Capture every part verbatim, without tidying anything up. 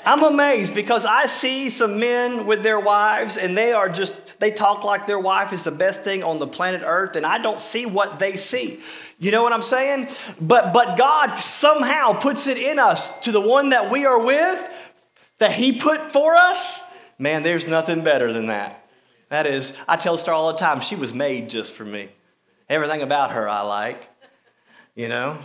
I'm amazed because I see some men with their wives and they are just, they talk like their wife is the best thing on the planet Earth, and I don't see what they see. You know what I'm saying? But but God somehow puts it in us to the one that we are with, that he put for us. Man, there's nothing better than that. That is, I tell Star all the time, she was made just for me. Everything about her I like, you know?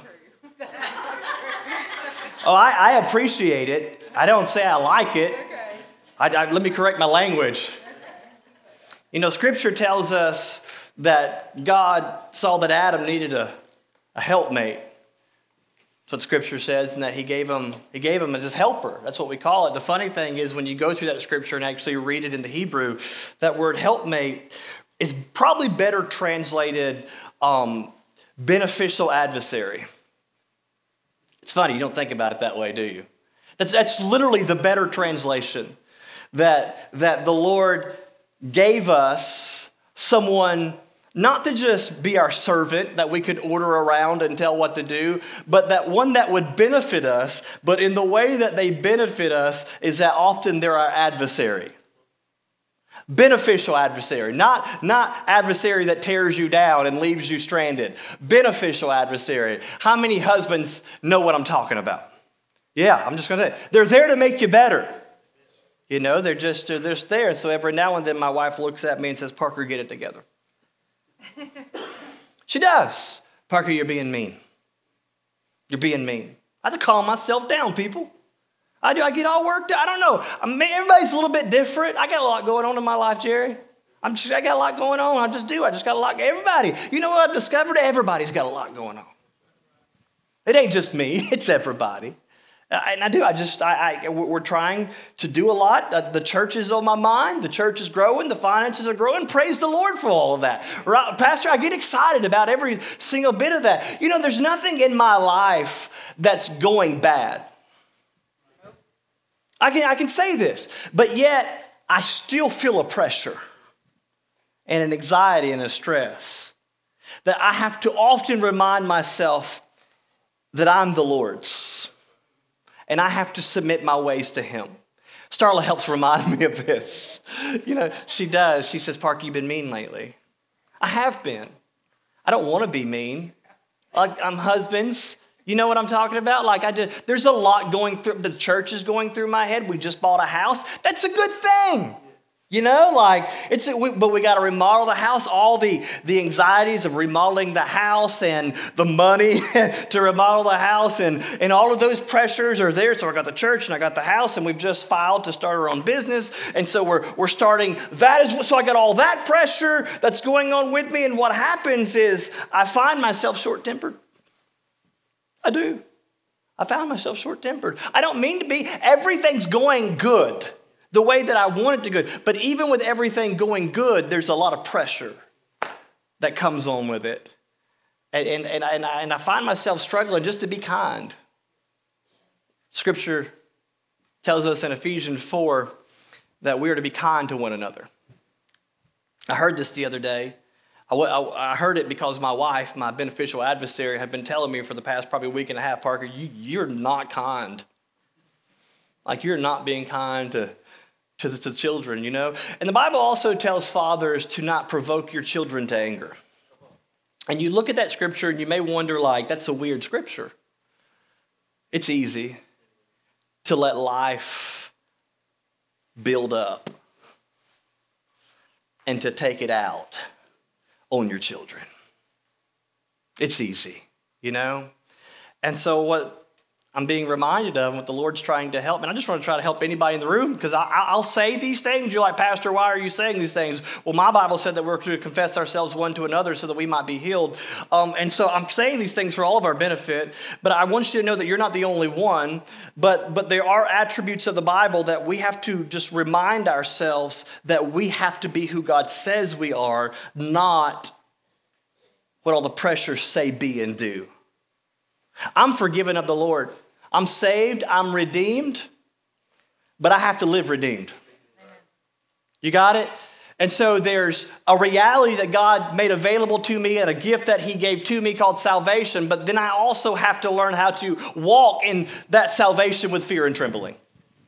Oh, I, I appreciate it. I don't say I like it. I, I, let me correct my language. You know, Scripture tells us that God saw that Adam needed a, a helpmate. That's what Scripture says, and that he gave him, he gave him his helper. That's what we call it. The funny thing is when you go through that Scripture and actually read it in the Hebrew, that word helpmate is probably better translated um, beneficial adversary. It's funny, you don't think about it that way, do you? That's, that's literally the better translation, that, that the Lord gave us someone not to just be our servant that we could order around and tell what to do, but that one that would benefit us. But in the way that they benefit us is that often they're our adversary. Beneficial adversary, not, not adversary that tears you down and leaves you stranded. Beneficial adversary. How many husbands know what I'm talking about? Yeah, I'm just going to say, they're there to make you better. You know, they're just, they're just there. So every now and then my wife looks at me and says, Parker, get it together. She does. Parker, you're being mean. You're being mean. I have to calm myself down, people. I do. I get all worked out. I don't know. I mean, everybody's a little bit different. I got a lot going on in my life, Jerry. I'm just, I got a lot going on. I just do. I just got a lot. Everybody. You know what I've discovered? Everybody's got a lot going on. It ain't just me. It's everybody. And I do. I just, I, I, we're trying to do a lot. The church is on my mind. The church is growing. The finances are growing. Praise the Lord for all of that. Right, Pastor, I get excited about every single bit of that. You know, there's nothing in my life that's going bad. I can, I can say this, but yet I still feel a pressure and an anxiety and a stress that I have to often remind myself that I'm the Lord's and I have to submit my ways to him. Starla helps remind me of this. You know, she does. She says, Parker, you've been mean lately. I have been. I don't want to be mean. Like, I'm husbands. You know what I'm talking about? Like I did, there's a lot going through, the church is going through my head. We just bought a house. That's a good thing. You know, like it's, we, but we got to remodel the house. All the, the anxieties of remodeling the house and the money to remodel the house and, and all of those pressures are there. So I got the church and I got the house and we've just filed to start our own business. And so we're, we're starting that is, so I got all that pressure that's going on with me. And what happens is I find myself short-tempered. I do. I found myself short-tempered. I don't mean to be. Everything's going good the way that I want it to go. But even with everything going good, there's a lot of pressure that comes on with it. And, and, and, I, and, I, and I find myself struggling just to be kind. Scripture tells us in Ephesians four that we are to be kind to one another. I heard this the other day. I heard it because my wife, my beneficial adversary, had been telling me for the past probably week and a half, Parker, you, you're not kind. Like you're not being kind to, to, the, to children, you know. And the Bible also tells fathers to not provoke your children to anger. And you look at that scripture and you may wonder, like, that's a weird scripture. It's easy to let life build up and to take it out on your children. It's easy, you know? And so what I'm being reminded of, what the Lord's trying to help, and I just want to try to help anybody in the room, because I, I'll say these things. You're like, Pastor, why are you saying these things? Well, my Bible said that we're to confess ourselves one to another so that we might be healed. Um, and so I'm saying these things for all of our benefit, but I want you to know that you're not the only one, but, but there are attributes of the Bible that we have to just remind ourselves that we have to be who God says we are, not what all the pressures say be and do. I'm forgiven of the Lord. I'm saved, I'm redeemed, but I have to live redeemed. You got it? And so there's a reality that God made available to me and a gift that he gave to me called salvation, but then I also have to learn how to walk in that salvation with fear and trembling.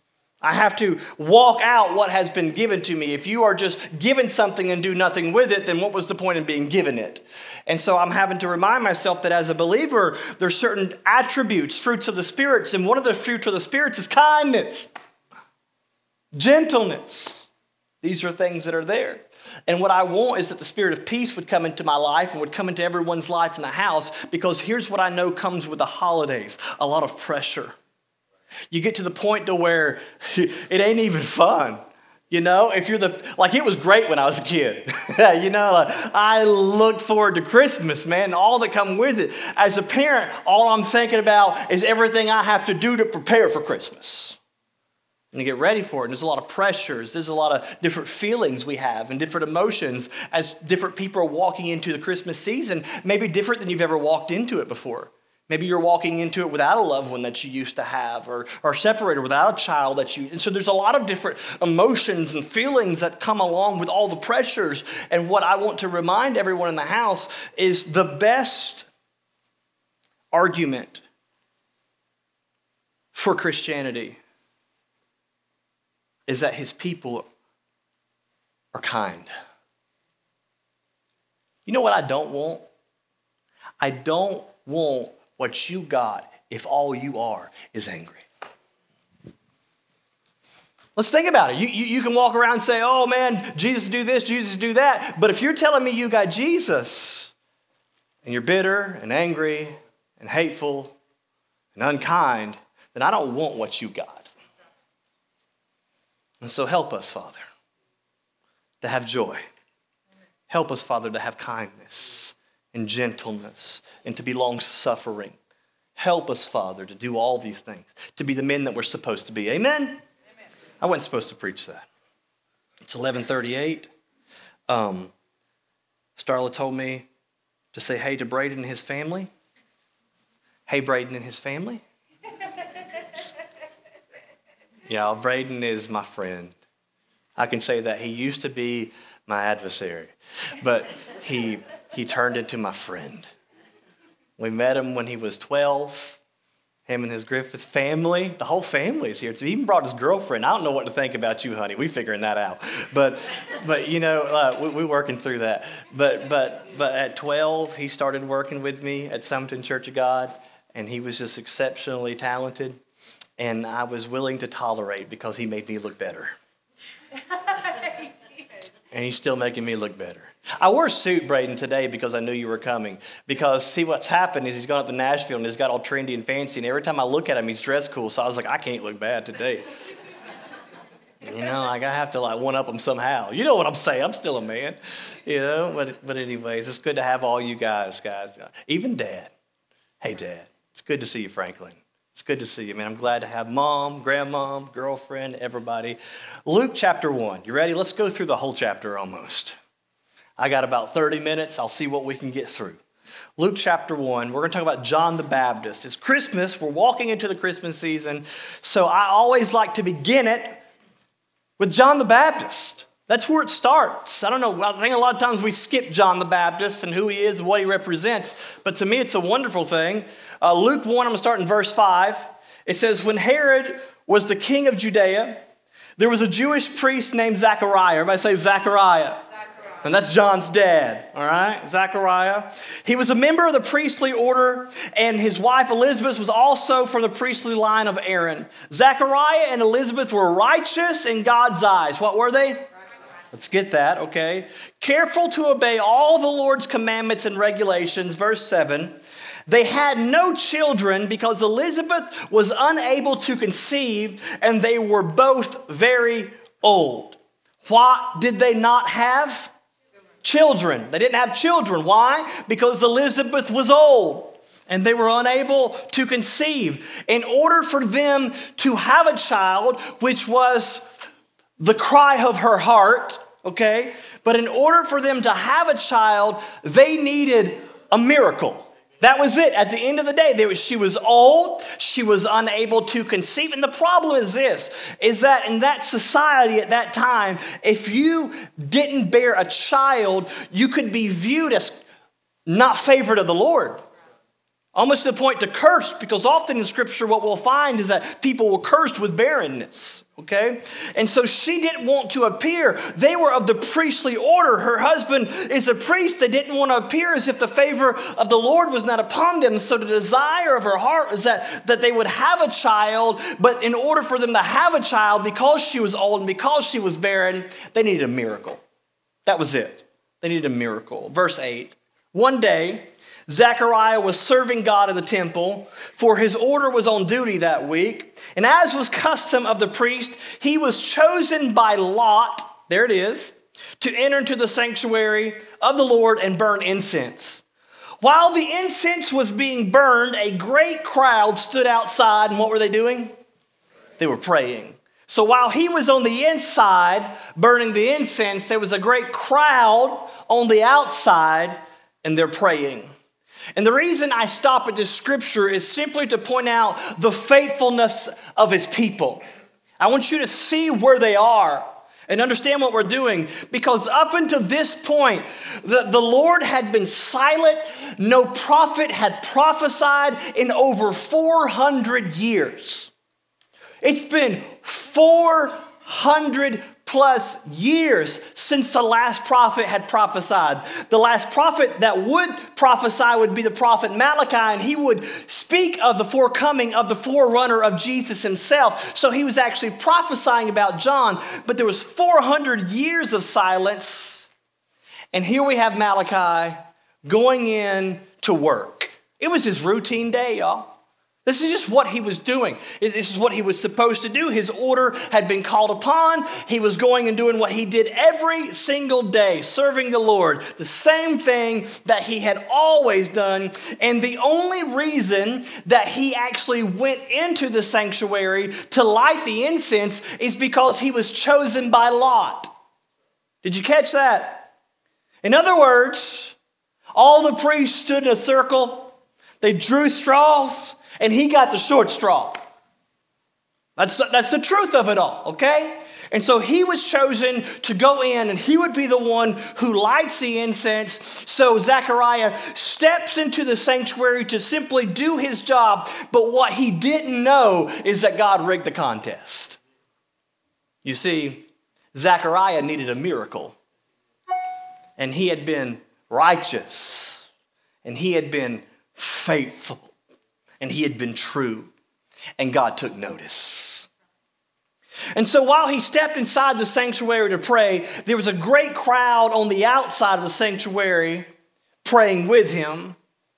I have to walk out what has been given to me. If you are just given something and do nothing with it, then what was the point in being given it? And so I'm having to remind myself that as a believer, there's certain attributes, fruits of the spirits, and one of the fruits of the spirits is kindness, gentleness. These are things that are there. And what I want is that the spirit of peace would come into my life and would come into everyone's life in the house, because here's what I know comes with the holidays: a lot of pressure. You get to the point to where it ain't even fun. You know, if you're the, like, it was great when I was a kid. you know, like, I looked forward to Christmas, man, and all that come with it. As a parent, all I'm thinking about is everything I have to do to prepare for Christmas and to get ready for it. And there's a lot of pressures. There's a lot of different feelings we have and different emotions as different people are walking into the Christmas season, maybe different than you've ever walked into it before. Maybe you're walking into it without a loved one that you used to have, or, or separated without a child that you... And so there's a lot of different emotions and feelings that come along with all the pressures. And what I want to remind everyone in the house is the best argument for Christianity is that his people are kind. You know what I don't want? I don't want what you got if all you are is angry. Let's think about it. You, you, you can walk around and say, oh man, Jesus do this, Jesus do that. But if you're telling me you got Jesus and you're bitter and angry and hateful and unkind, then I don't want what you got. And so help us, Father, to have joy. Help us, Father, to have kindness and gentleness, and to be long-suffering. Help us, Father, to do all these things, to be the men that we're supposed to be. Amen? Amen. I wasn't supposed to preach that. It's eleven thirty-eight. Um, Starla told me to say hey to Braden and his family. Hey, Braden and his family. Yeah, Braden is my friend. I can say that. He used to be my adversary, but he he turned into my friend. We met him when he was twelve. Him and his Griffith family, the whole family is here. He even brought his girlfriend. I don't know what to think about you, honey. We figuring that out. But, but you know, uh, we, we're working through that. But, but, but at twelve, he started working with me at Summerton Church of God, and he was just exceptionally talented. And I was willing to tolerate because he made me look better. And he's still making me look better. I wore a suit, Braden, today because I knew you were coming. Because, see, what's happened is he's gone up to Nashville and he's got all trendy and fancy. And every time I look at him, he's dressed cool. So I was like, I can't look bad today. You know, like I have to like one-up him somehow. You know what I'm saying? I'm still a man. You know, but, but anyways, it's good to have all you guys, guys. Even Dad. Hey, Dad. It's good to see you, Franklin. It's good to see you, man. I'm glad to have mom, grandmom, girlfriend, everybody. Luke chapter one. You ready? Let's go through the whole chapter almost. I got about thirty minutes. I'll see what we can get through. Luke chapter one. We're going to talk about John the Baptist. It's Christmas. We're walking into the Christmas season. So I always like to begin it with John the Baptist. That's where it starts. I don't know. I think a lot of times we skip John the Baptist and who he is and what he represents. But to me, it's a wonderful thing. Uh, Luke one, I'm going to start in verse five. It says, when Herod was the king of Judea, there was a Jewish priest named Zechariah. Everybody say Zechariah. Zechariah. And that's John's dad, all right? Zechariah. He was a member of the priestly order, and his wife Elizabeth was also from the priestly line of Aaron. Zechariah and Elizabeth were righteous in God's eyes. What were they? Let's get that, okay? Careful to obey all the Lord's commandments and regulations. Verse seven. They had no children because Elizabeth was unable to conceive, and they were both very old. Why did they not have children? They didn't have children. Why? Because Elizabeth was old, and they were unable to conceive. In order for them to have a child, which was the cry of her heart, okay? But in order for them to have a child, they needed a miracle. That was it. At the end of the day, they was, she was old. She was unable to conceive. And the problem is this, is that in that society at that time, if you didn't bear a child, you could be viewed as not favored of the Lord. Almost to the point to cursed, because often in Scripture what we'll find is that people were cursed with barrenness. Okay? And so she didn't want to appear. They were of the priestly order. Her husband is a priest. They didn't want to appear as if the favor of the Lord was not upon them. So the desire of her heart was that, that they would have a child. But in order for them to have a child, because she was old and because she was barren, they needed a miracle. That was it. They needed a miracle. Verse eight. One day, Zechariah was serving God in the temple, for his order was on duty that week. And as was custom of the priest, he was chosen by lot, there it is, to enter into the sanctuary of the Lord and burn incense. While the incense was being burned, a great crowd stood outside. And what were they doing? They were praying. So while he was on the inside burning the incense, there was a great crowd on the outside, and they're praying. And the reason I stop at this scripture is simply to point out the faithfulness of his people. I want you to see where they are and understand what we're doing, because up until this point, the, the Lord had been silent. No prophet had prophesied in over four hundred years. It's been four hundred plus years since the last prophet had prophesied. The last prophet that would prophesy would be the prophet Malachi, and he would speak of the forecoming of the forerunner of Jesus himself. So he was actually prophesying about John, but there was four hundred years of silence. And here we have Malachi going in to work. It was his routine day, y'all. This is just what he was doing. This is what he was supposed to do. His order had been called upon. He was going and doing what he did every single day, serving the Lord. The same thing that he had always done. And the only reason that he actually went into the sanctuary to light the incense is because he was chosen by lot. Did you catch that? In other words, all the priests stood in a circle. They drew straws. And he got the short straw. That's, that's the truth of it all, okay? And so he was chosen to go in, and he would be the one who lights the incense. So Zechariah steps into the sanctuary to simply do his job. But what he didn't know is that God rigged the contest. You see, Zechariah needed a miracle. And he had been righteous. And he had been faithful. And he had been true, and God took notice. And so while he stepped inside the sanctuary to pray, there was a great crowd on the outside of the sanctuary praying with him.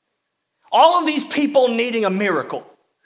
All of these people needing a miracle.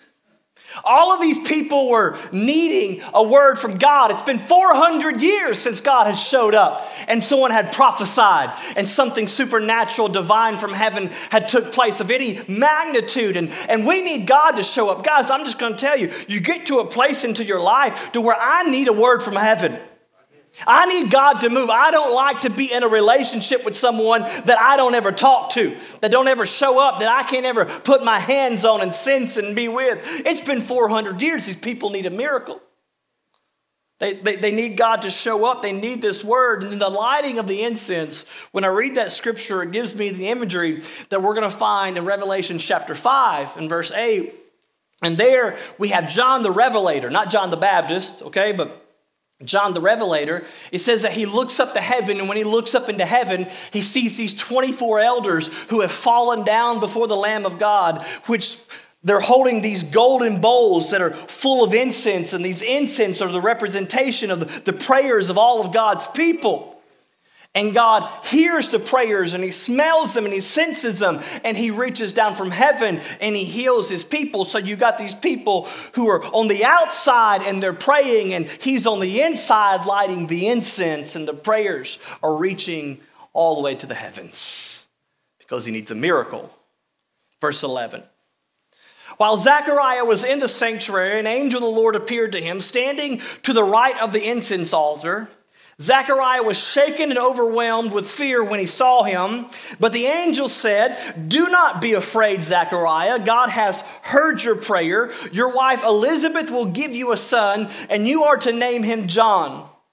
All of these people were needing a word from God. It's been four hundred years since God had showed up and someone had prophesied and something supernatural, divine from heaven had took place of any magnitude. And, and we need God to show up. Guys, I'm just going to tell you, you get to a place into your life to where I need a word from heaven. I need God to move. I don't like to be in a relationship with someone that I don't ever talk to, that don't ever show up, that I can't ever put my hands on and sense and be with. It's been four hundred years. These people need a miracle. They, they, they need God to show up. They need this word. And in the lighting of the incense, when I read that scripture, it gives me the imagery that we're going to find in Revelation chapter five and verse eight. And there we have John the Revelator, not John the Baptist, okay, but John the Revelator. It says that he looks up to heaven, and when he looks up into heaven, he sees these twenty-four elders who have fallen down before the Lamb of God, which they're holding these golden bowls that are full of incense, and these incense are the representation of the, the prayers of all of God's people. And God hears the prayers, and he smells them, and he senses them, and he reaches down from heaven and he heals his people. So you got these people who are on the outside and they're praying, and he's on the inside lighting the incense, and the prayers are reaching all the way to the heavens because he needs a miracle. Verse eleven. While Zechariah was in the sanctuary, an angel of the Lord appeared to him, standing to the right of the incense altar. Zechariah was shaken and overwhelmed with fear when he saw him. But the angel said, "Do not be afraid, Zechariah. God has heard your prayer. Your wife Elizabeth will give you a son, and you are to name him John.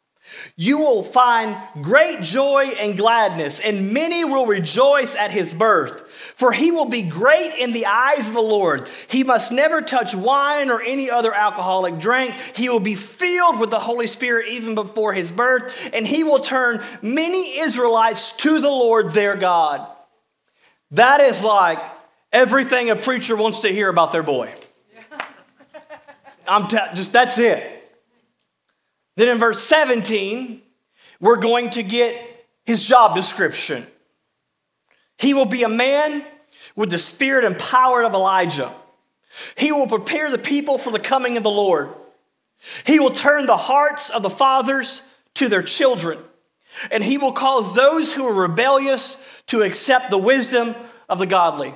You will find great joy and gladness, and many will rejoice at his birth. For he will be great in the eyes of the Lord. He must never touch wine or any other alcoholic drink. He will be filled with the Holy Spirit even before his birth, and he will turn many Israelites to the Lord their God. That is like everything a preacher wants to hear about their boy. I'm t- just that's it. Then in verse seventeen, we're going to get his job description. He will be a man with the spirit and power of Elijah. He will prepare the people for the coming of the Lord. He will turn the hearts of the fathers to their children, and he will cause those who are rebellious to accept the wisdom of the godly.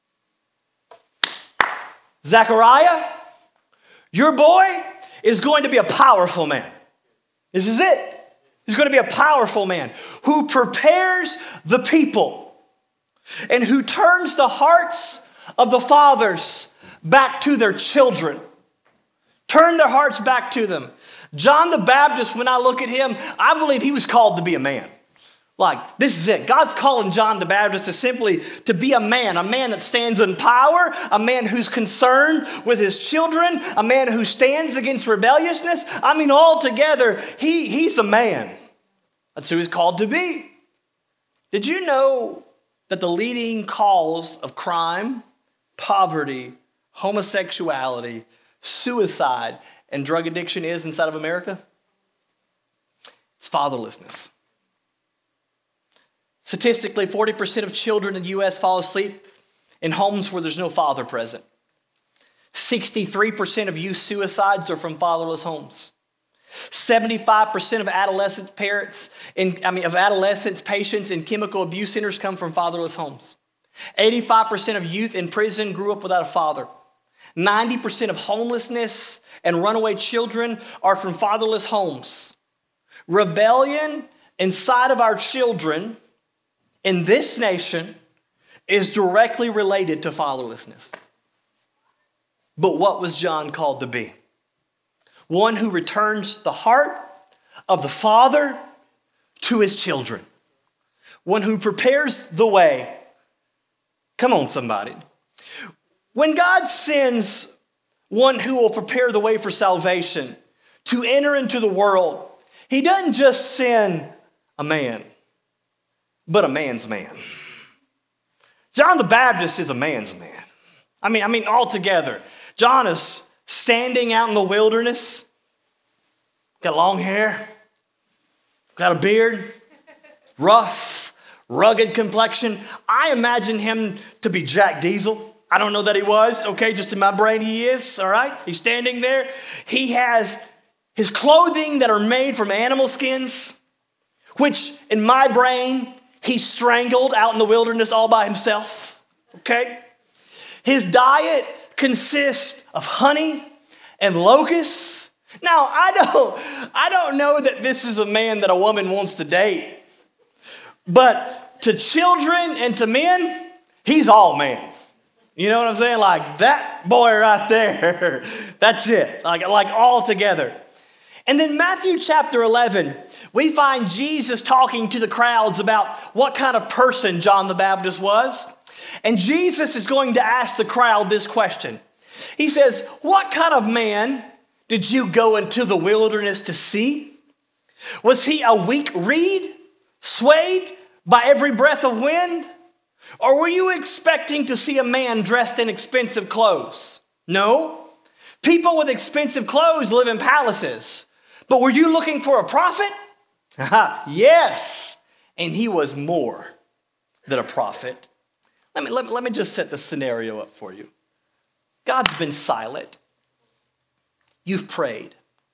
Zechariah, your boy is going to be a powerful man. This is it. He's going to be a powerful man who prepares the people and who turns the hearts of the fathers back to their children. Turn their hearts back to them. John the Baptist, when I look at him, I believe he was called to be a man. Like, this is it. God's calling John the Baptist to simply to be a man, a man that stands in power, a man who's concerned with his children, a man who stands against rebelliousness. I mean, altogether, he, he's a man. That's who he's called to be. Did you know that the leading cause of crime, poverty, homosexuality, suicide, and drug addiction is inside of America? It's fatherlessness. Statistically, forty percent of children in the U S fall asleep in homes where there's no father present. sixty-three percent of youth suicides are from fatherless homes. seventy-five percent of adolescent parents, in, I mean, of adolescents, patients in chemical abuse centers come from fatherless homes. eighty-five percent of youth in prison grew up without a father. ninety percent of homelessness and runaway children are from fatherless homes. Rebellion inside of our children in this nation is directly related to fatherlessness. But what was John called to be? One who returns the heart of the father to his children. One who prepares the way. Come on, somebody. When God sends one who will prepare the way for salvation to enter into the world, he doesn't just send a man, but a man's man. John the Baptist is a man's man. I mean, I mean, altogether. John is standing out in the wilderness, got long hair, got a beard, rough, rugged complexion. I imagine him to be Jack Diesel. I don't know that he was, okay, just in my brain he is, all right? He's standing there. He has his clothing that are made from animal skins, which in my brain, he strangled out in the wilderness all by himself, okay? His diet consists of honey and locusts. Now, I don't, I don't know that this is a man that a woman wants to date, but to children and to men, he's all man. You know what I'm saying? Like that boy right there, that's it, like, like all together. And then Matthew chapter eleven, we find Jesus talking to the crowds about what kind of person John the Baptist was. And Jesus is going to ask the crowd this question. He says, what kind of man did you go into the wilderness to see? Was he a weak reed, swayed by every breath of wind? Or were you expecting to see a man dressed in expensive clothes? No. People with expensive clothes live in palaces. But were you looking for a prophet? Yes. And he was more than a prophet. Let me, let, me, let me just set the scenario up for you. God's been silent. You've prayed.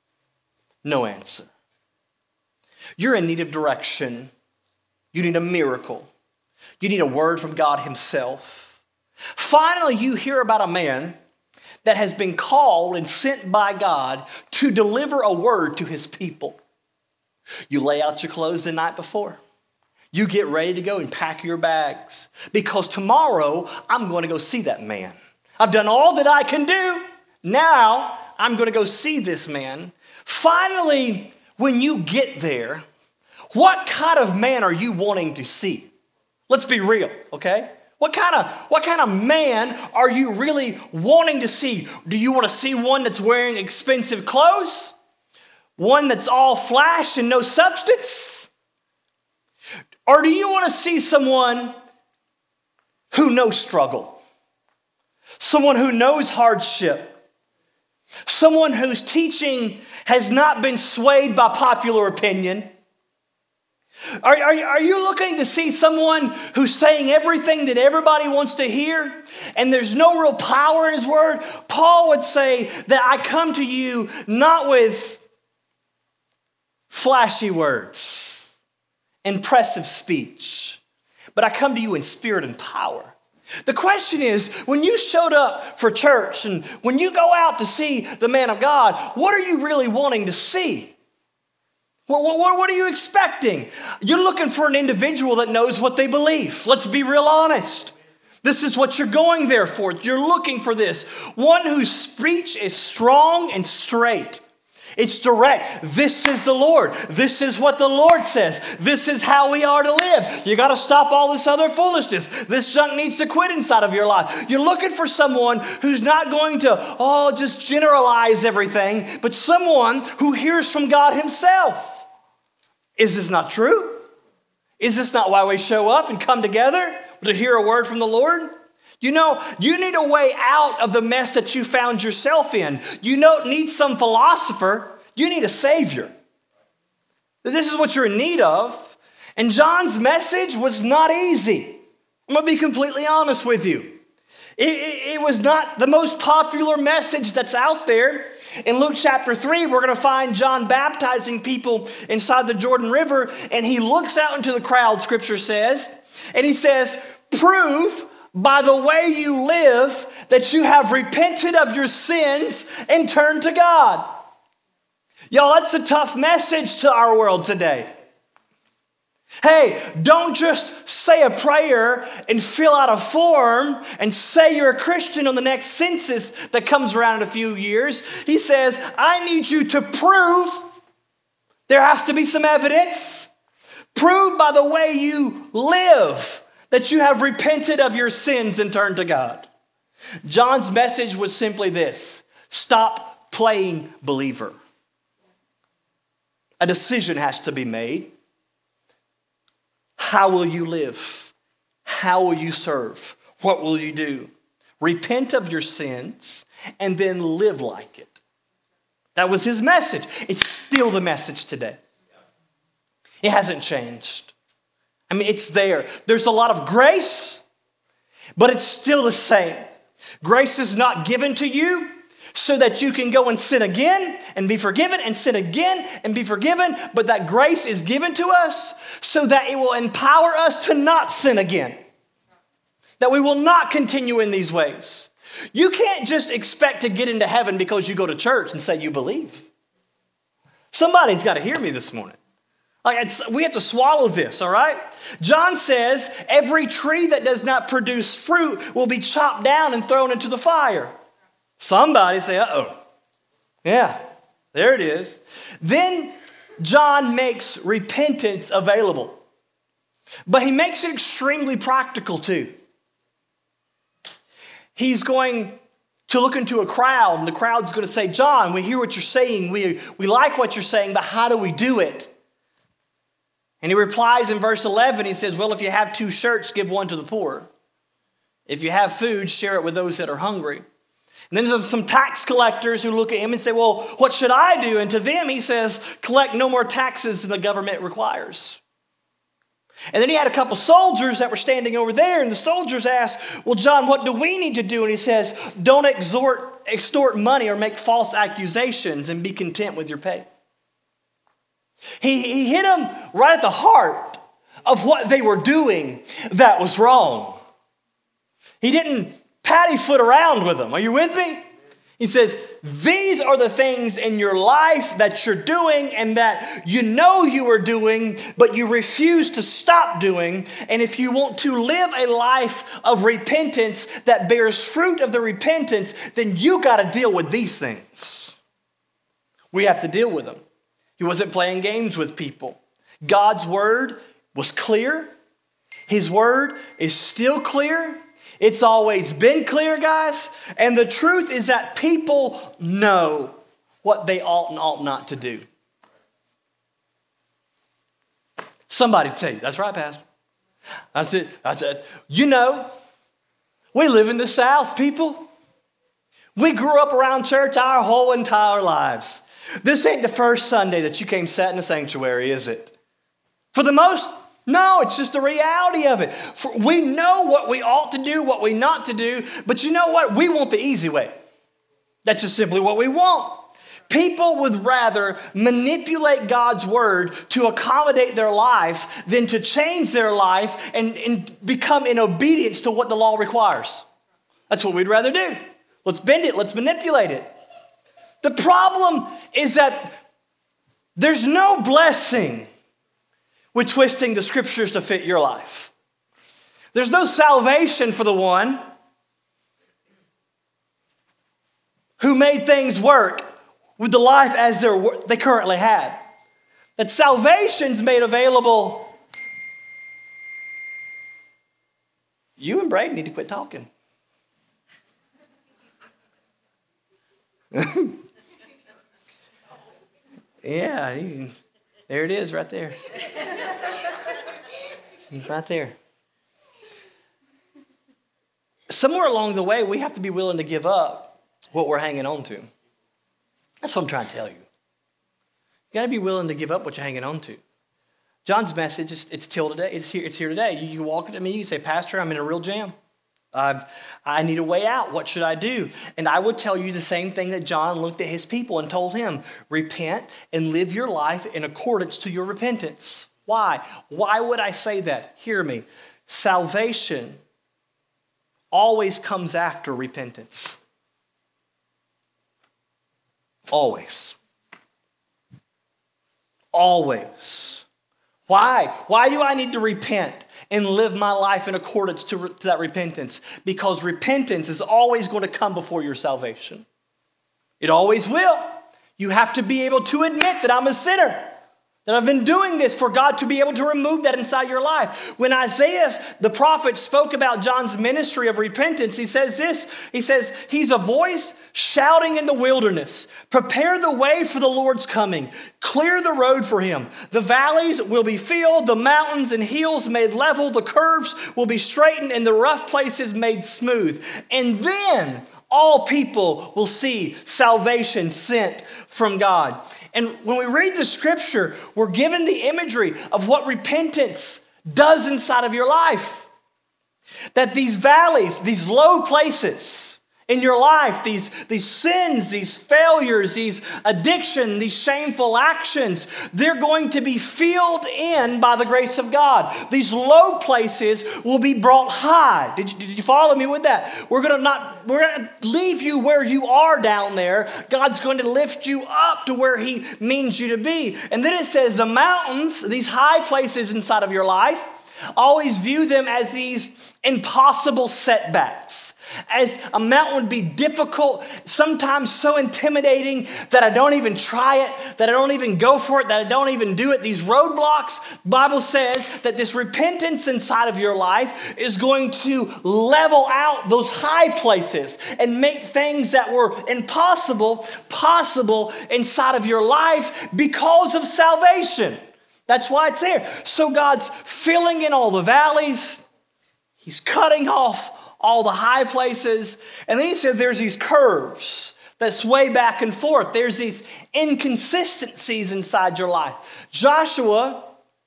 No answer. You're in need of direction. You need a miracle. You need a word from God himself. Finally, you hear about a man that has been called and sent by God to deliver a word to his people. You lay out your clothes the night before. You get ready to go and pack your bags because tomorrow I'm going to go see that man. I've done all that I can do. Now I'm going to go see this man. Finally, when you get there, what kind of man are you wanting to see? Let's be real, okay? What kind of what kind of man are you really wanting to see? Do you want to see one that's wearing expensive clothes? One that's all flash and no substance? Or do you want to see someone who knows struggle? Someone who knows hardship? Someone whose teaching has not been swayed by popular opinion? Are, are, are you looking to see someone who's saying everything that everybody wants to hear and there's no real power in his word? Paul would say that I come to you not with flashy words, impressive speech, but I come to you in spirit and power. The question is, when you showed up for church and when you go out to see the man of God, what are you really wanting to see? What, what, what are you expecting? You're looking for an individual that knows what they believe. Let's be real honest. This is what you're going there for. You're looking for this. One whose speech is strong and straight. It's direct. This is the Lord. This is what the Lord says. This is how we are to live. You got to stop all this other foolishness. This junk needs to quit inside of your life. You're looking for someone who's not going to, oh, just generalize everything, but someone who hears from God himself. Is this not true? Is this not why we show up and come together to hear a word from the Lord? You know, you need a way out of the mess that you found yourself in. You don't need some philosopher. You need a Savior. This is what you're in need of. And John's message was not easy. I'm going to be completely honest with you. It, it, it was not the most popular message that's out there. In Luke chapter three, we're going to find John baptizing people inside the Jordan River, and he looks out into the crowd, Scripture says, and he says, prove by the way you live that you have repented of your sins and turned to God. Y'all, that's a tough message to our world today. Hey, don't just say a prayer and fill out a form and say you're a Christian on the next census that comes around in a few years. He says, I need you to prove. There has to be some evidence. Prove by the way you live that you have repented of your sins and turned to God. John's message was simply this: stop playing believer. A decision has to be made. How will you live? How will you serve? What will you do? Repent of your sins and then live like it. That was his message. It's still the message today. It hasn't changed. I mean, it's there. There's a lot of grace, but it's still the same. Grace is not given to you so that you can go and sin again and be forgiven and sin again and be forgiven. But that grace is given to us so that it will empower us to not sin again. That we will not continue in these ways. You can't just expect to get into heaven because you go to church and say you believe. Somebody's got to hear me this morning. Like it's, we have to swallow this, all right? John says every tree that does not produce fruit will be chopped down and thrown into the fire. Somebody say, uh-oh. Yeah, there it is. Then John makes repentance available. But he makes it extremely practical too. He's going to look into a crowd, and the crowd's going to say, John, we hear what you're saying. We, we like what you're saying, but how do we do it? And he replies in verse eleven, he says, well, if you have two shirts, give one to the poor. If you have food, share it with those that are hungry. And then there's some tax collectors who look at him and say, well, what should I do? And to them, he says, collect no more taxes than the government requires. And then he had a couple soldiers that were standing over there, and the soldiers asked, well, John, what do we need to do? And he says, don't extort, extort money or make false accusations, and be content with your pay. He, he hit them right at the heart of what they were doing that was wrong. He didn't patty foot around with them. Are you with me? He says, these are the things in your life that you're doing and that you know you are doing, but you refuse to stop doing. And if you want to live a life of repentance that bears fruit of the repentance, then you got to deal with these things. We have to deal with them. He wasn't playing games with people. God's word was clear. His word is still clear. It's always been clear, guys. And the truth is that people know what they ought and ought not to do. Somebody tell you, that's right, Pastor. That's it. That's it. You know, we live in the South, people. We grew up around church our whole entire lives. This ain't the first Sunday that you came sat in the sanctuary, is it? For the most, no, it's just the reality of it. For we know what we ought to do, what we not to do, but you know what? We want the easy way. That's just simply what we want. People would rather manipulate God's word to accommodate their life than to change their life and, and become in obedience to what the law requires. That's what we'd rather do. Let's bend it. Let's manipulate it. The problem is that there's no blessing with twisting the scriptures to fit your life. There's no salvation for the one who made things work with the life as they currently had. That salvation's made available. You and Braden need to quit talking. Yeah, you, there it is right there. Right there. Somewhere along the way, we have to be willing to give up what we're hanging on to. That's what I'm trying to tell you. You got to be willing to give up what you're hanging on to. John's message, is, it's till today. It's here, it's here today. You, you walk up to me, you say, Pastor, I'm in a real jam. I've, I need a way out. What should I do? And I would tell you the same thing that John looked at his people and told him. Repent and live your life in accordance to your repentance. Why? Why would I say that? Hear me. Salvation always comes after repentance. Always. Always. Why? Why do I need to repent and live my life in accordance to, to that repentance? Because repentance is always going to come before your salvation. It always will. You have to be able to admit that I'm a sinner, that I've been doing this for God to be able to remove that inside your life. When Isaiah, the prophet, spoke about John's ministry of repentance, he says this. He says, he's a voice shouting in the wilderness, prepare the way for the Lord's coming, clear the road for him. The valleys will be filled, the mountains and hills made level, the curves will be straightened, and the rough places made smooth. And then all people will see salvation sent from God. And when we read the scripture, we're given the imagery of what repentance does inside of your life. That these valleys, these low places in your life, these, these sins, these failures, these addiction, these shameful actions, they're going to be filled in by the grace of God. These low places will be brought high. Did you, did you follow me with that? We're going to not, we're going to leave you where you are down there. God's going to lift you up to where he means you to be. And then it says the mountains, these high places inside of your life, always view them as these impossible setbacks. As a mountain would be difficult, sometimes so intimidating that I don't even try it, that I don't even go for it, that I don't even do it. These roadblocks, the Bible says that this repentance inside of your life is going to level out those high places and make things that were impossible possible inside of your life because of salvation. That's why it's there. So God's filling in all the valleys. He's cutting off all the high places. And then he said there's these curves that sway back and forth. There's these inconsistencies inside your life. Joshua,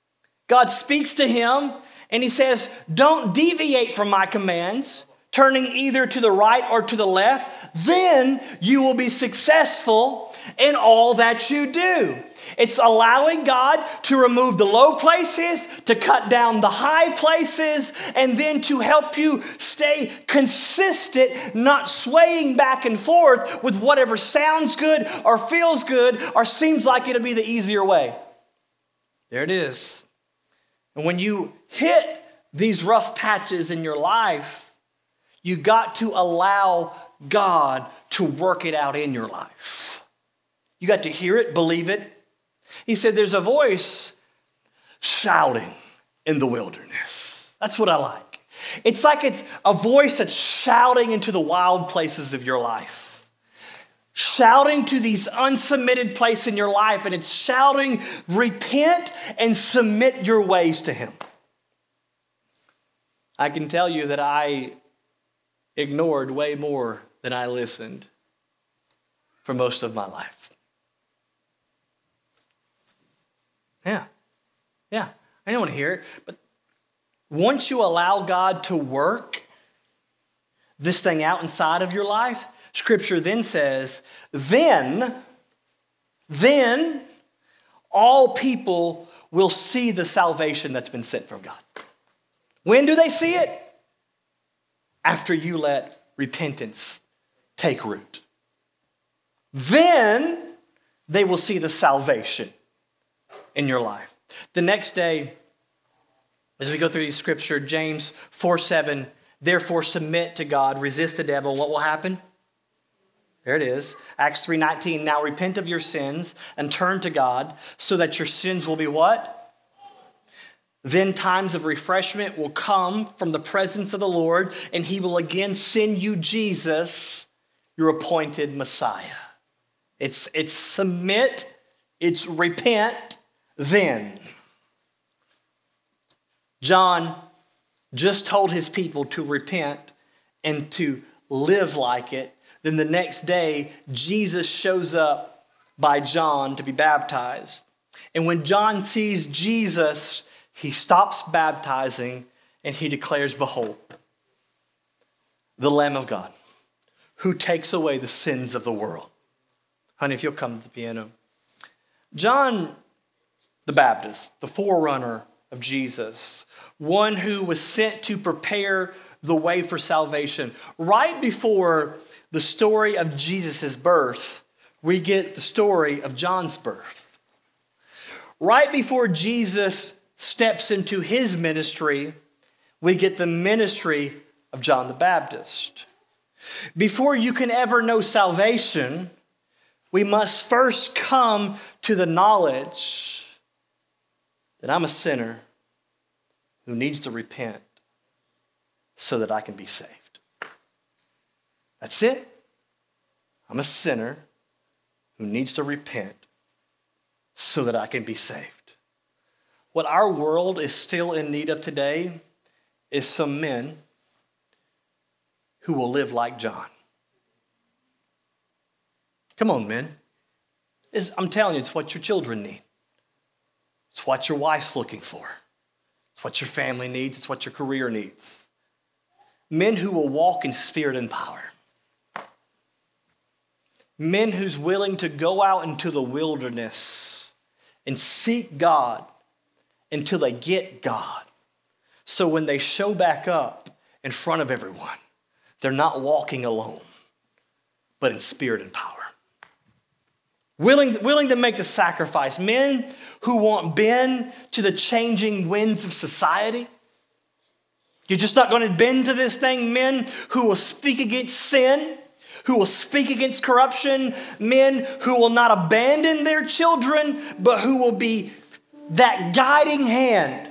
God speaks to him and he says, don't deviate from my commands, turning either to the right or to the left. Then you will be successful in all that you do. It's allowing God to remove the low places, to cut down the high places, and then to help you stay consistent, not swaying back and forth with whatever sounds good or feels good or seems like it'll be the easier way. There it is. And when you hit these rough patches in your life, you got to allow God to work it out in your life. You got to hear it, believe it, He said, there's a voice shouting in the wilderness. That's what I like. It's like it's a voice that's shouting into the wild places of your life. Shouting to these unsubmitted places in your life. And it's shouting, repent and submit your ways to him. I can tell you that I ignored way more than I listened for most of my life. Yeah, yeah, I don't want to hear it. But once you allow God to work this thing out inside of your life, Scripture then says, then, then all people will see the salvation that's been sent from God. When do they see it? After you let repentance take root. Then they will see the salvation in your life. The next day, as we go through these scripture, James four seven, therefore submit to God, resist the devil. What will happen? There it is. Acts three nineteen, now repent of your sins and turn to God so that your sins will be what? Then times of refreshment will come from the presence of the Lord, and he will again send you Jesus, your appointed Messiah. It's, it's submit, it's repent, then. John just told his people to repent and to live like it. Then the next day, Jesus shows up by John to be baptized. And when John sees Jesus, he stops baptizing and he declares, behold, the Lamb of God who takes away the sins of the world. Honey, if you'll come to the piano. John the Baptist, the forerunner of Jesus, one who was sent to prepare the way for salvation. Right before the story of Jesus' birth, we get the story of John's birth. Right before Jesus steps into his ministry, we get the ministry of John the Baptist. Before you can ever know salvation, we must first come to the knowledge that I'm a sinner who needs to repent so that I can be saved. That's it. I'm a sinner who needs to repent so that I can be saved. What our world is still in need of today is some men who will live like John. Come on, men. It's, I'm telling you, it's what your children need. It's what your wife's looking for. It's what your family needs. It's what your career needs. Men who will walk in spirit and power. Men who's willing to go out into the wilderness and seek God until they get God. So when they show back up in front of everyone, they're not walking alone, but in spirit and power. Willing, willing to make the sacrifice. Men who won't bend to the changing winds of society. You're just not going to bend to this thing. Men who will speak against sin, who will speak against corruption. Men who will not abandon their children, but who will be that guiding hand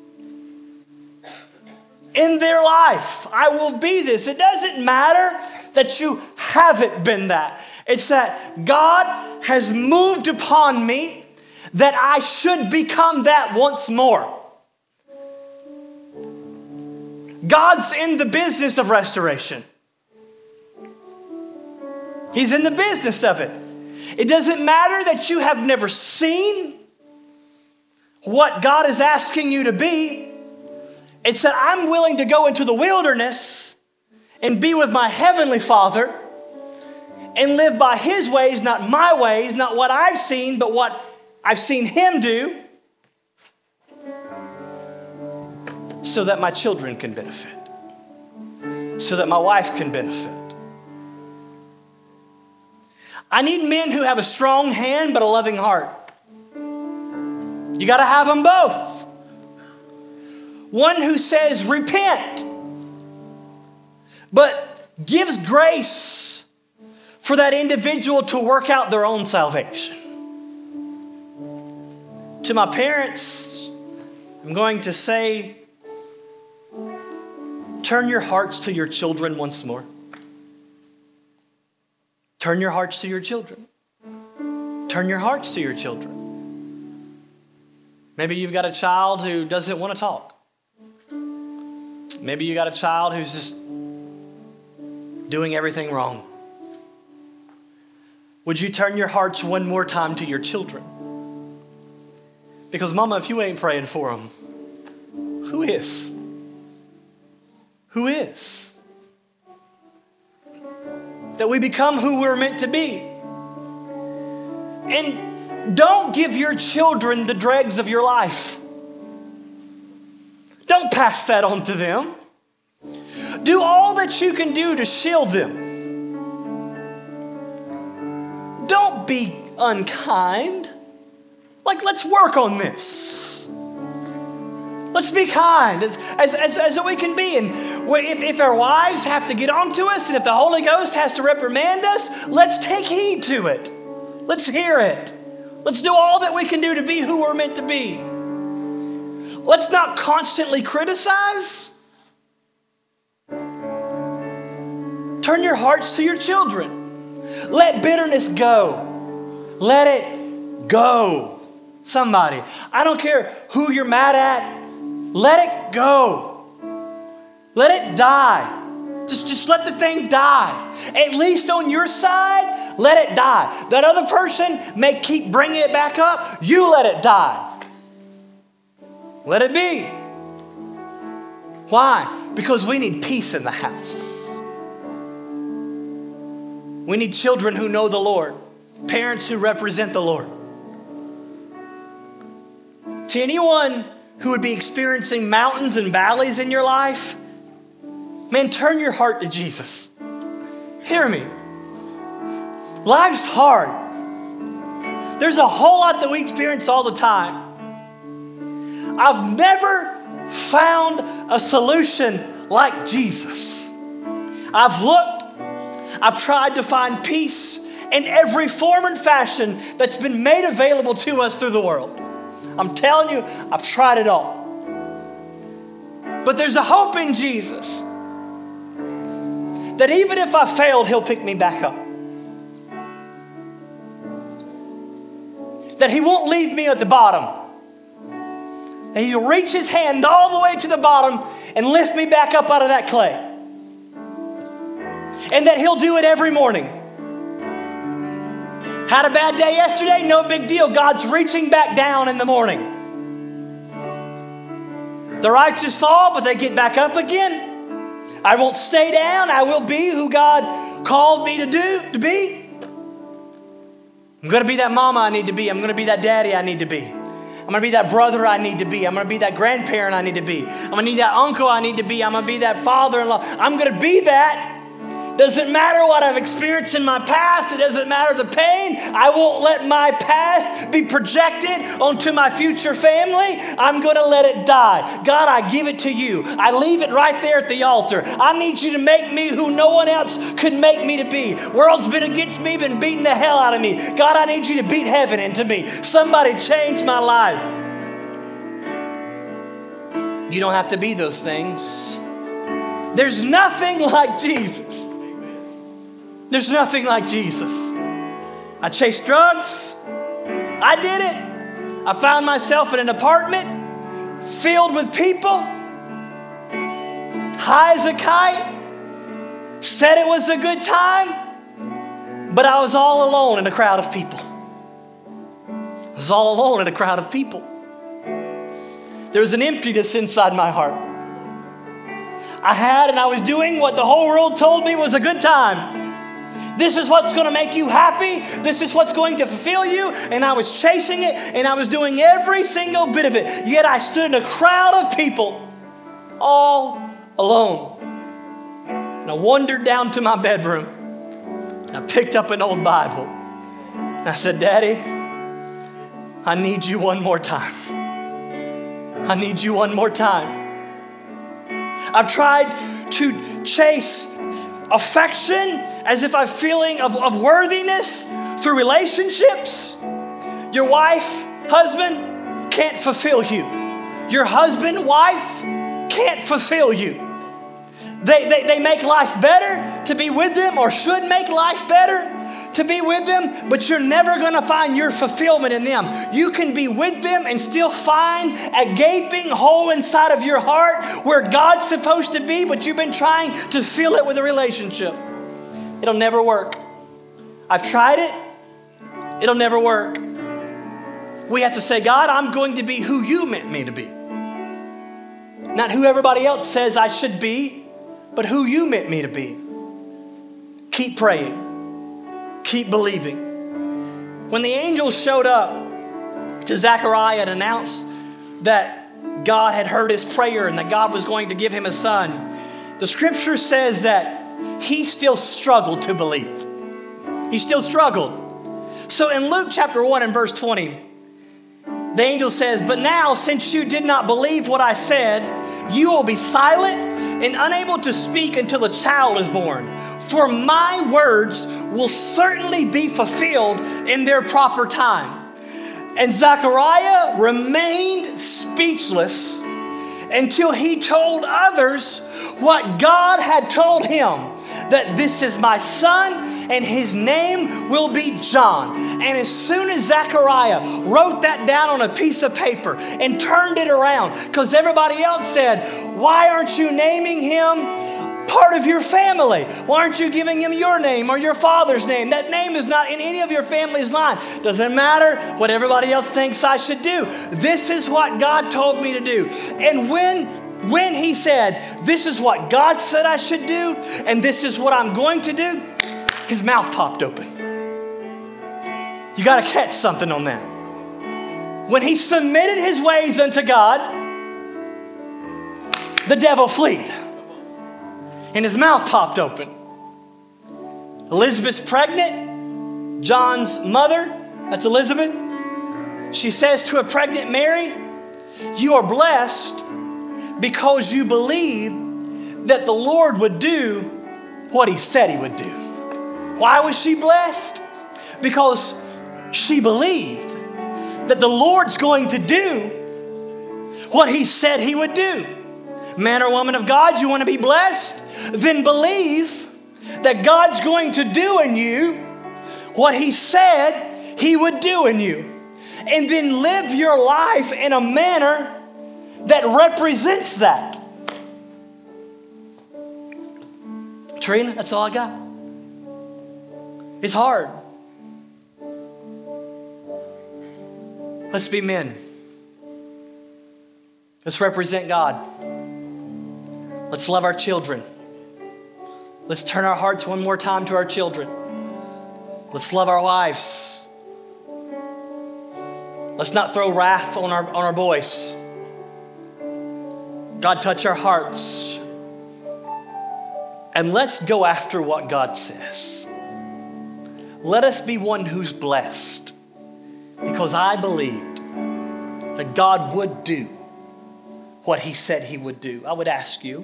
in their life. I will be this. It doesn't matter that you haven't been that. It's that God has moved upon me that I should become that once more. God's in the business of restoration. He's in the business of it. It doesn't matter that you have never seen what God is asking you to be. It's that I'm willing to go into the wilderness and be with my heavenly Father and live by his ways, not my ways, not what I've seen, but what I've seen him do, so that my children can benefit, so that my wife can benefit. I need men who have a strong hand but a loving heart. You got to have them both. One who says repent, but gives grace for that individual to work out their own salvation. To my parents, I'm going to say, turn your hearts to your children once more. Turn your hearts to your children. Turn your hearts to your children. Maybe you've got a child who doesn't want to talk. Maybe you got a child who's just doing everything wrong. Would you turn your hearts one more time to your children? Because mama, if you ain't praying for them, who is? Who is? That we become who we're meant to be. And don't give your children the dregs of your life. Don't pass that on to them. Do all that you can do to shield them. Don't be unkind. Like, let's work on this. Let's be kind as, as, as, as we can be. And if, if our wives have to get on to us, and if the Holy Ghost has to reprimand us, let's take heed to it. Let's hear it. Let's do all that we can do to be who we're meant to be. Let's not constantly criticize. Turn your hearts to your children. Let bitterness go. Let it go. Somebody, I don't care who you're mad at. Let it go. Let it die. Just, just let the thing die. At least on your side, let it die. That other person may keep bringing it back up. You let it die. Let it be. Why? Because we need peace in the house. We need children who know the Lord. Parents who represent the Lord. To anyone who would be experiencing mountains and valleys in your life, man, turn your heart to Jesus. Hear me. Life's hard. There's a whole lot that we experience all the time. I've never found a solution like Jesus. I've looked, I've tried to find peace in every form and fashion that's been made available to us through the world. I'm telling you, I've tried it all. But there's a hope in Jesus that even if I failed, He'll pick me back up. That He won't leave me at the bottom. That He'll reach His hand all the way to the bottom and lift me back up out of that clay. And that He'll do it every morning. Had a bad day yesterday? No big deal. God's reaching back down in the morning. The righteous fall, but they get back up again. I won't stay down. I will be who God called me to do, to be. I'm going to be that mama I need to be. I'm going to be that daddy I need to be. I'm going to be that brother I need to be. I'm going to be that grandparent I need to be. I'm going to be that uncle I need to be. I'm going to be that father-in-law. I'm going to be that. Doesn't matter what I've experienced in my past. It doesn't matter the pain. I won't let my past be projected onto my future family. I'm going to let it die. God, I give it to you. I leave it right there at the altar. I need you to make me who no one else could make me to be. World's been against me, been beating the hell out of me. God, I need you to beat heaven into me. Somebody change my life. You don't have to be those things. There's nothing like Jesus. There's nothing like Jesus. I chased drugs. I did it. I found myself in an apartment filled with people. High as a kite. Said it was a good time. But I was all alone in a crowd of people. I was all alone in a crowd of people. There was an emptiness inside my heart. I had and I was doing what the whole world told me was a good time. This is what's going to make you happy. This is what's going to fulfill you. And I was chasing it, and I was doing every single bit of it. Yet I stood in a crowd of people, all alone. And I wandered down to my bedroom, and I picked up an old Bible. And I said, Daddy, I need you one more time. I need you one more time. I've tried to chase affection as if I'm feeling of, of worthiness through relationships. Your wife, husband, can't fulfill you. Your husband, wife can't fulfill you. They, they, they make life better to be with them, or should make life better to be with them, but you're never going to find your fulfillment in them. You can be with them and still find a gaping hole inside of your heart where God's supposed to be, but you've been trying to fill it with a relationship. It'll never work. I've tried it. It'll never work. We have to say, God, I'm going to be who you meant me to be. Not who everybody else says I should be, but who you meant me to be. Keep praying. Keep believing. When the angels showed up to Zechariah and announced that God had heard his prayer and that God was going to give him a son, the scripture says that he still struggled to believe. He still struggled. So in Luke chapter one and verse twenty, the angel says, "But now, since you did not believe what I said, you will be silent and unable to speak until the child is born. For my words will certainly be fulfilled in their proper time." And Zechariah remained speechless until he told others what God had told him, that this is my son and his name will be John. And as soon as Zechariah wrote that down on a piece of paper and turned it around, because everybody else said, "Why aren't you naming him part of your family? Why aren't you giving him your name or your father's name? That name is not in any of your family's line." Doesn't matter what everybody else thinks I should do. This is what God told me to do. And when, when he said, this is what God said I should do, and this is what I'm going to do, his mouth popped open. You got to catch something on that. When he submitted his ways unto God, the devil fled. And his mouth popped open. Elizabeth's pregnant. John's mother, that's Elizabeth, she says to a pregnant Mary, "You are blessed because you believe that the Lord would do what he said he would do." Why was she blessed? Because she believed that the Lord's going to do what he said he would do. Man or woman of God, you want to be blessed? Then believe that God's going to do in you what he said he would do in you. And then live your life in a manner that represents that. Trina, that's all I got. It's hard. Let's be men. Let's represent God. Let's love our children. Let's turn our hearts one more time to our children. Let's love our wives. Let's not throw wrath on our, on our boys. God, touch our hearts. And let's go after what God says. Let us be one who's blessed, because I believed that God would do what he said he would do. I would ask you,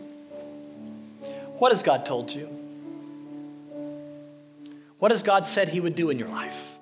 what has God told you? What has God said he would do in your life?